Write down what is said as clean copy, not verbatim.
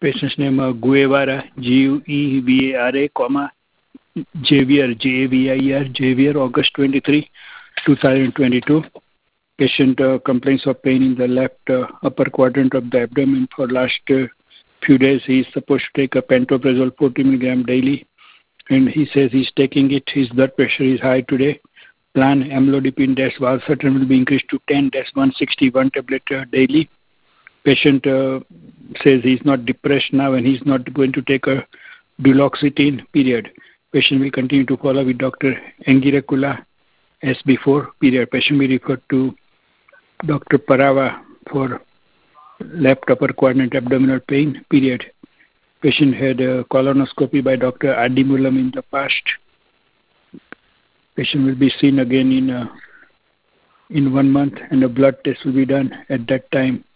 Patient's name Guevara, Guevara, comma, Javier, Javier, Javier, August 23, 2022. Patient complains of pain in the left upper quadrant of the abdomen for last few days. He is supposed to take a pantoprazole 40 mg daily, and he says he's taking it. His blood pressure is high today. Plan amlodipine-valsartan will be increased to 10-161 tablet daily. Patient says he's not depressed now and he's not going to take a duloxetine, period. Patient will continue to follow with Dr. Angirakula as before, period. Patient will refer to Dr. Parava for left upper quadrant abdominal pain, period. Patient had a colonoscopy by Dr. Adimulam in the past. Patient will be seen again in 1 month, and a blood test will be done at that time.